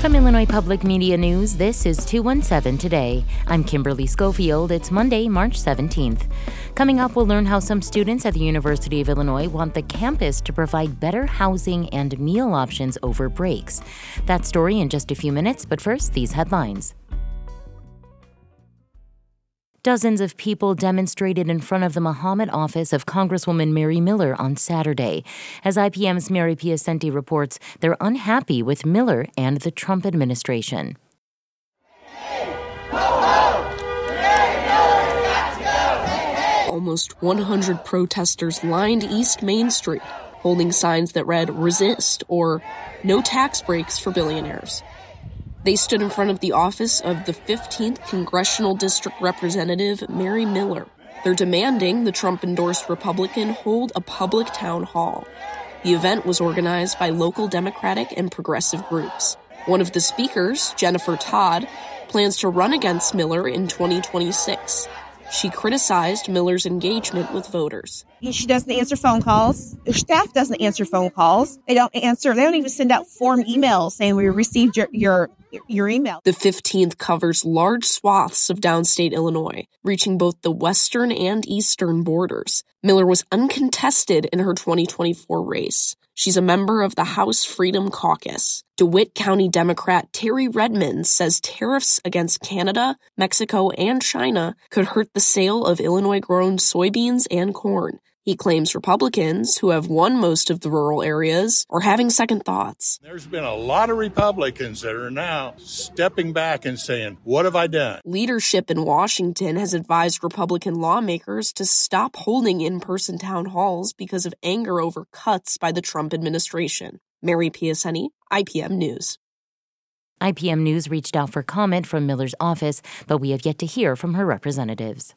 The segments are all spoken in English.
From Illinois Public Media News, this is 217 Today. I'm Kimberly Schofield. It's Monday, March 17th. Coming up, we'll learn how some students at the University of Illinois want the campus to provide better housing and meal options over breaks. That story in just a few minutes, but first, these headlines. Dozens of people demonstrated in front of the Mahomet office of Congresswoman Mary Miller on Saturday. As IPM's Mary Piacenti reports, they're unhappy with Miller and the Trump administration. Almost 100 protesters lined East Main Street, holding signs that read "Resist" or "No tax breaks for billionaires." They stood in front of the office of the 15th Congressional District Representative Mary Miller. They're demanding the Trump-endorsed Republican hold a public town hall. The event was organized by local Democratic and progressive groups. One of the speakers, Jennifer Todd, plans to run against Miller in 2026. She criticized Miller's engagement with voters. She doesn't answer phone calls. Her staff doesn't answer phone calls. They don't even send out form emails saying we received your email. The 15th covers large swaths of downstate Illinois, reaching both the western and eastern borders. Miller was uncontested in her 2024 race. She's a member of the House Freedom Caucus. DeWitt County Democrat Terry Redmond says tariffs against Canada, Mexico, and China could hurt the sale of Illinois-grown soybeans and corn. He claims Republicans, who have won most of the rural areas, are having second thoughts. There's been a lot of Republicans that are now stepping back and saying, what have I done? Leadership in Washington has advised Republican lawmakers to stop holding in-person town halls because of anger over cuts by the Trump administration. Mary Piacenti, IPM News. IPM News reached out for comment from Miller's office, but we have yet to hear from her representatives.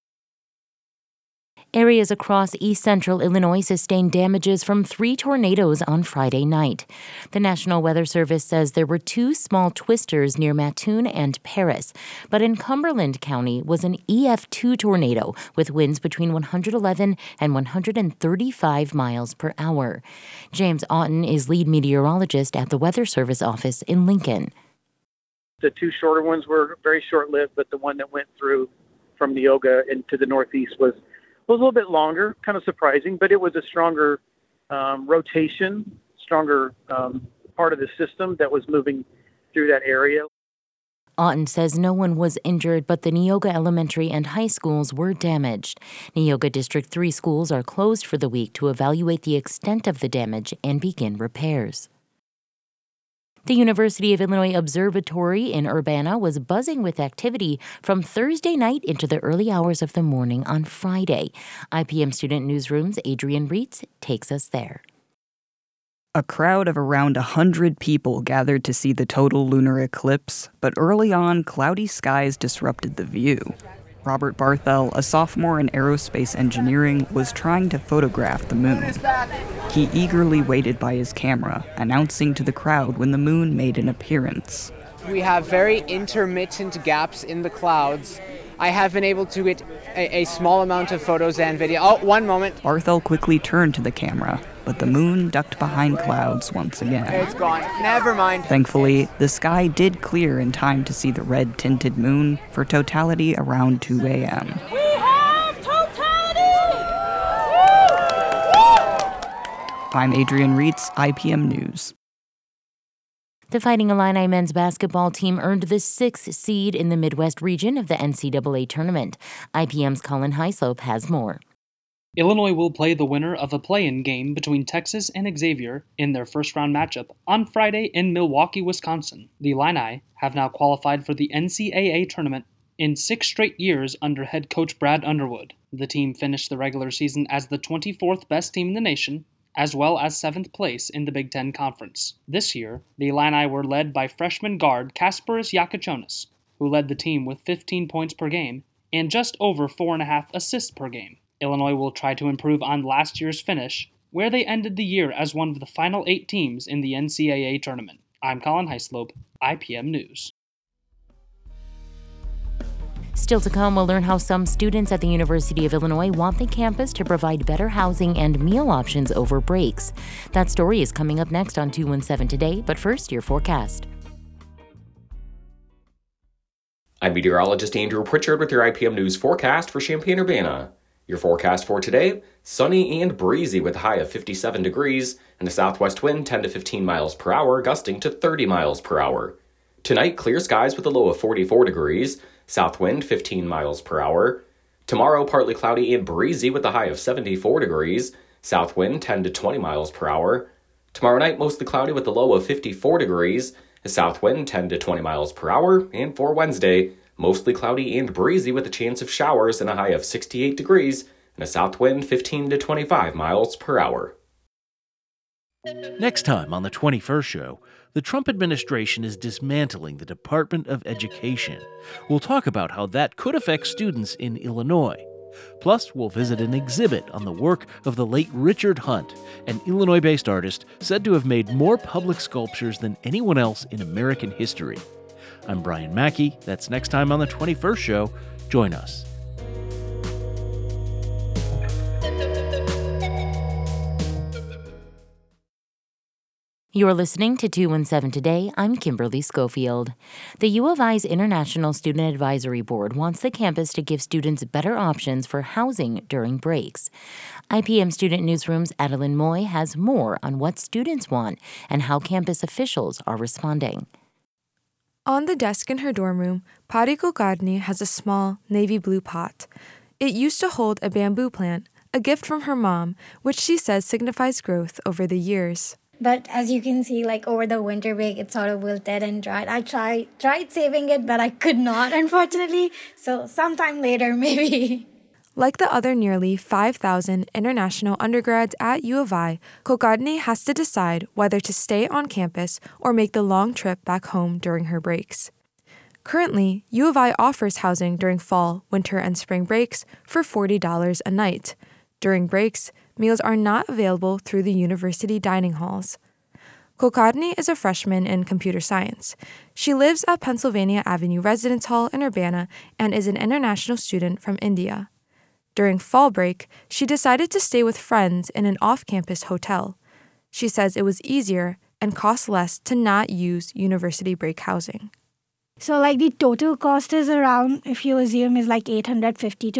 Areas across east-central Illinois sustained damages from 3 tornadoes on Friday night. The National Weather Service says there were 2 small twisters near Mattoon and Paris, but in Cumberland County was an EF2 tornado with winds between 111 and 135 miles per hour. James Otten is lead meteorologist at the Weather Service office in Lincoln. The 2 shorter ones were very short-lived, but the one that went through from Neoga into the northeast was a little bit longer, kind of surprising, but it was a stronger rotation, stronger part of the system that was moving through that area. Otten says no one was injured, but the Neoga Elementary and High Schools were damaged. Neoga District 3 schools are closed for the week to evaluate the extent of the damage and begin repairs. The University of Illinois Observatory in Urbana was buzzing with activity from Thursday night into the early hours of the morning on Friday. IPM Student Newsroom's Adrian Reitz takes us there. A crowd of around 100 people gathered to see the total lunar eclipse, but early on, cloudy skies disrupted the view. Robert Barthel, a sophomore in aerospace engineering, was trying to photograph the moon. He eagerly waited by his camera, announcing to the crowd when the moon made an appearance. We have very intermittent gaps in the clouds. I have been able to get a small amount of photos and video. Oh, one moment. Barthel quickly turned to the camera, but the moon ducked behind clouds once again. It's gone. Never mind. Thankfully, the sky did clear in time to see the red-tinted moon for totality around 2 a.m. We have totality! I'm Adrian Reitz, IPM News. The Fighting Illini men's basketball team earned the 6th seed in the Midwest region of the NCAA tournament. IPM's Colin Highslope has more. Illinois will play the winner of a play-in game between Texas and Xavier in their first-round matchup on Friday in Milwaukee, Wisconsin. The Illini have now qualified for the NCAA tournament in 6 straight years under head coach Brad Underwood. The team finished the regular season as the 24th best team in the nation, as well as 7th place in the Big Ten Conference. This year, the Illini were led by freshman guard Kasparis Yakachonis, who led the team with 15 points per game and just over 4.5 assists per game. Illinois will try to improve on last year's finish, where they ended the year as one of the final 8 teams in the NCAA tournament. I'm Colin Highslope, IPM News. Still to come, we'll learn how some students at the University of Illinois want the campus to provide better housing and meal options over breaks. That story is coming up next on 217 Today, but first, your forecast. I'm meteorologist Andrew Pritchard with your IPM News forecast for Champaign-Urbana. Your forecast for today, sunny and breezy with a high of 57 degrees and a southwest wind 10 to 15 miles per hour, gusting to 30 miles per hour. Tonight, clear skies with a low of 44 degrees, south wind 15 miles per hour. Tomorrow, partly cloudy and breezy with a high of 74 degrees, south wind 10 to 20 miles per hour. Tomorrow night, mostly cloudy with a low of 54 degrees, a south wind 10 to 20 miles per hour. And for Wednesday, mostly cloudy and breezy with a chance of showers and a high of 68 degrees and a south wind 15 to 25 miles per hour. Next time on the 21st Show, the Trump administration is dismantling the Department of Education. We'll talk about how that could affect students in Illinois. Plus, we'll visit an exhibit on the work of the late Richard Hunt, an Illinois-based artist said to have made more public sculptures than anyone else in American history. I'm Brian Mackey. That's next time on the 21st Show. Join us. You're listening to 217 Today. I'm Kimberly Schofield. The U of I's International Student Advisory Board wants the campus to give students better options for housing during breaks. IPM Student Newsroom's Adeline Moy has more on what students want and how campus officials are responding. On the desk in her dorm room, Pari Kulkarni has a small navy blue pot. It used to hold a bamboo plant, a gift from her mom, which she says signifies growth over the years. But as you can see, over the winter break, it sort of wilted and dried. I tried saving it, but I could not, unfortunately. So sometime later, maybe. Like the other nearly 5,000 international undergrads at U of I, Kulkarni has to decide whether to stay on campus or make the long trip back home during her breaks. Currently, U of I offers housing during fall, winter, and spring breaks for $40 a night. During breaks, meals are not available through the university dining halls. Kulkarni is a freshman in computer science. She lives at Pennsylvania Avenue Residence Hall in Urbana and is an international student from India. During fall break, she decided to stay with friends in an off-campus hotel. She says it was easier and cost less to not use university break housing. So the total cost is around, if you assume, is $850 to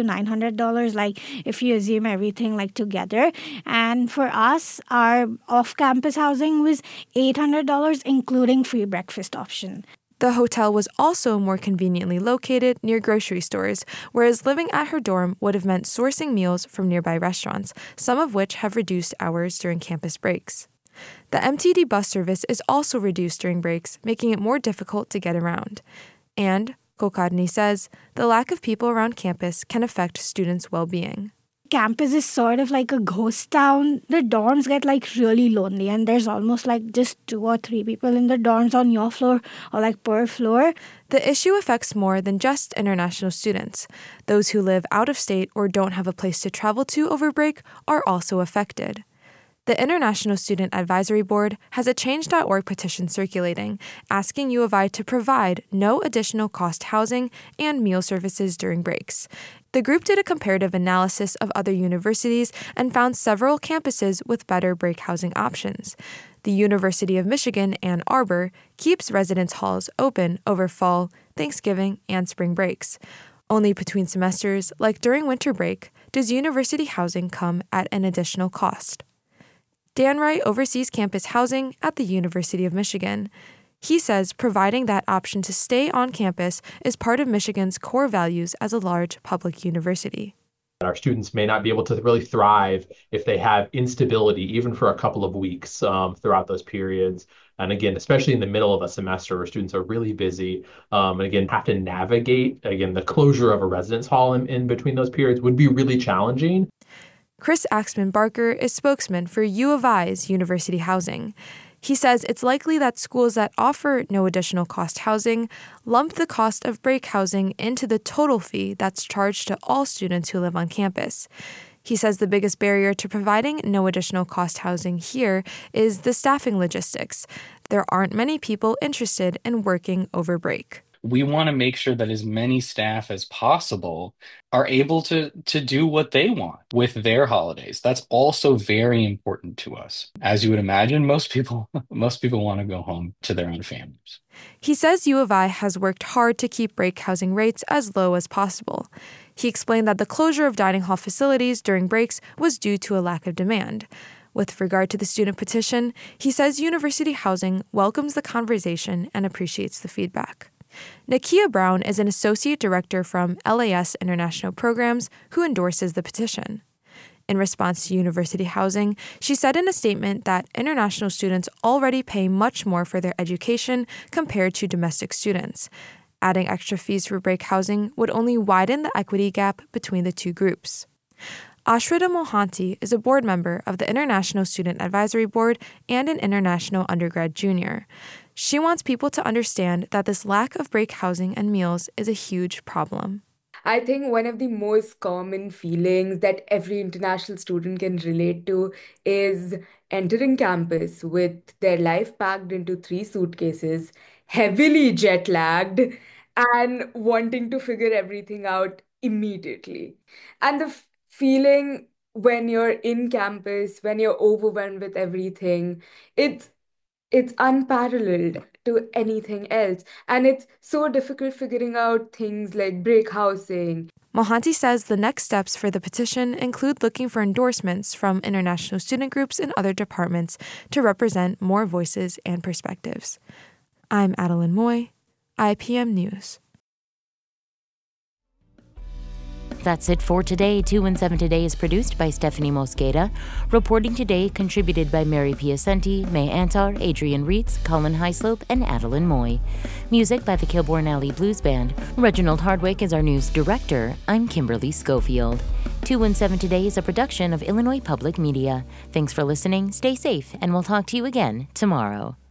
$900, if you assume everything together. And for us, our off-campus housing was $800, including free breakfast option. The hotel was also more conveniently located near grocery stores, whereas living at her dorm would have meant sourcing meals from nearby restaurants, some of which have reduced hours during campus breaks. The MTD bus service is also reduced during breaks, making it more difficult to get around. And, Kulkarni says, the lack of people around campus can affect students' well-being. Campus is sort of like a ghost town. The dorms get really lonely, and there's almost just 2 or 3 people in the dorms on your floor or per floor. The issue affects more than just international students. Those who live out of state or don't have a place to travel to over break are also affected. The International Student Advisory Board has a Change.org petition circulating, asking U of I to provide no additional cost housing and meal services during breaks. The group did a comparative analysis of other universities and found several campuses with better break housing options. The University of Michigan, Ann Arbor, keeps residence halls open over fall, Thanksgiving, and spring breaks. Only between semesters, like during winter break, does university housing come at an additional cost. Dan Wright oversees campus housing at the University of Michigan. He says providing that option to stay on campus is part of Michigan's core values as a large public university. Our students may not be able to really thrive if they have instability, even for a couple of weeks throughout those periods. And again, especially in the middle of a semester where students are really busy and again, have to navigate, the closure of a residence hall in between those periods would be really challenging. Chris Axman Barker is spokesman for U of I's university housing. He says it's likely that schools that offer no additional cost housing lump the cost of break housing into the total fee that's charged to all students who live on campus. He says the biggest barrier to providing no additional cost housing here is the staffing logistics. There aren't many people interested in working over break. we want to make sure that as many staff as possible are able to do what they want with their holidays. That's also very important to us. As you would imagine, most people want to go home to their own families. He says U of I has worked hard to keep break housing rates as low as possible. He explained that the closure of dining hall facilities during breaks was due to a lack of demand. With regard to the student petition, he says University Housing welcomes the conversation and appreciates the feedback. Nakia Brown is an associate director from LAS International Programs who endorses the petition. In response to University Housing, she said in a statement that international students already pay much more for their education compared to domestic students. Adding extra fees for break housing would only widen the equity gap between the two groups. Ashrita Mohanty is a board member of the International Student Advisory Board and an international undergrad junior. She wants people to understand that this lack of break housing and meals is a huge problem. I think one of the most common feelings that every international student can relate to is entering campus with their life packed into 3 suitcases, heavily jet lagged, and wanting to figure everything out immediately. And the feeling when you're in campus, when you're overwhelmed with everything, it's unparalleled to anything else. And it's so difficult figuring out things like break housing. Mohanty says the next steps for the petition include looking for endorsements from international student groups in other departments to represent more voices and perspectives. I'm Adeline Moy, IPM News. That's it for today. 2 and 7 Today is produced by Stephanie Mosqueda. Reporting today contributed by Mary Piacenti, May Antar, Adrian Reitz, Colin Highslope, and Adeline Moy. Music by the Kilbourne Alley Blues Band. Reginald Hardwick is our news director. I'm Kimberly Schofield. 2 and 7 Today is a production of Illinois Public Media. Thanks for listening, stay safe, and we'll talk to you again tomorrow.